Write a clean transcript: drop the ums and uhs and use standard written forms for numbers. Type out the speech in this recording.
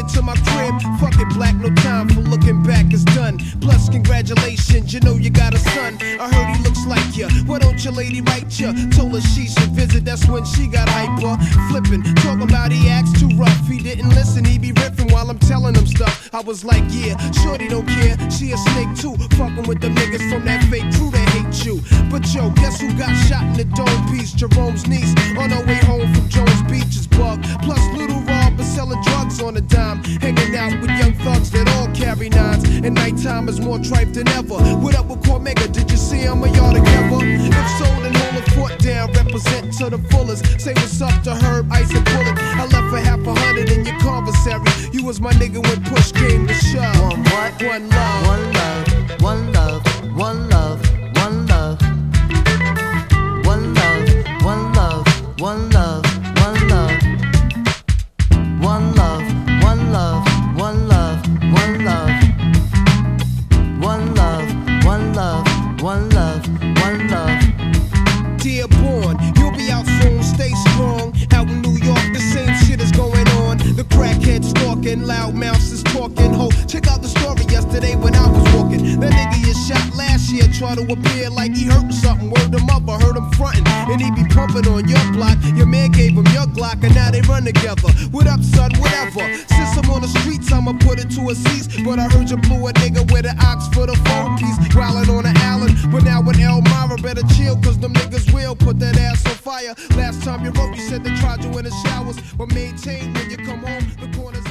it to my crib. Fuck it, black, no time for looking back, it's done. Plus, congratulations, you know you got a son. I heard he looks like ya. Why don't your lady write ya? Told her she should visit, that's when she got hyper. Flippin', talking about he acts too rough. He didn't listen, he be riffing while I'm telling him stuff. I was like, yeah, shorty don't care. She a snake too, fucking with the niggas from that fake crew that hate you. But yo, guess who got shot in the dome piece? Jerome's niece on her way home from Jones Beach is Bug. Plus Little Rob is selling drugs on a dime, hanging out with young thugs that all carry nines. And nighttime is more tripe than ever. What up with Cormega? Did you see him or y'all together? If so, then hold the fort down, represent to the fullest. Say what's up to Herb, Ice and Bullet. I left for $100 in your commissary. You was my nigga when push came to shove. One what? One love. One love. One love. One love. One love. One love. One love. One love. One love. One love. One love. One love. One love. One love. One love. One love. One love. Dear born, you'll be out soon, stay strong. Out in New York, the same shit is going on. The crackhead stalking, loud mouths is talking. Ho, check out the story yesterday when I was walking. That nigga you shot last year, try to appear like he hurt something. Word him up, I heard him frontin'. And he be pumping on your block. Your man gave him your Glock, and now they run together. What up, son? Whatever. Since I'm on the streets, I'ma put it to a cease. But I heard you blew a nigga with an ox for the phone piece. Growling on an Allen, but now with Elmira, better chill, cause them niggas will put that ass on fire. Last time you wrote, you said they tried you in the showers, but maintain when you come home. The corners